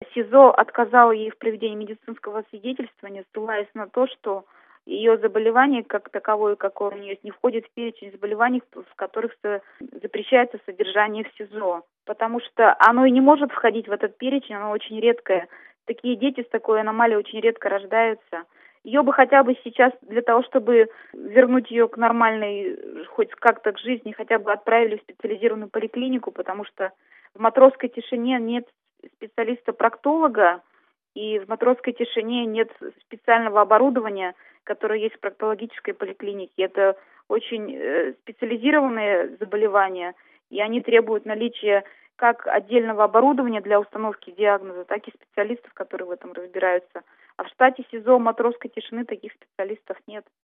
СИЗО отказало ей в проведении медицинского освидетельствования, ссылаясь на то, что ее заболевание как таковое, какое у нее есть, не входит в перечень заболеваний, в которых запрещается содержание в СИЗО. Потому что оно и не может входить в этот перечень, оно очень редкое. Такие дети с такой аномалией очень редко рождаются. Ее бы хотя бы сейчас, для того, чтобы вернуть ее к нормальной, хоть как-то к жизни, хотя бы отправили в специализированную поликлинику, потому что в Матросской тишине нет специалиста-проктолога, и в Матросской тишине нет специального оборудования, которое есть в проктологической поликлинике. Это очень специализированные заболевания, и они требуют наличия как отдельного оборудования для установки диагноза, так и специалистов, которые в этом разбираются. А в штате СИЗО Матросской тишины таких специалистов нет.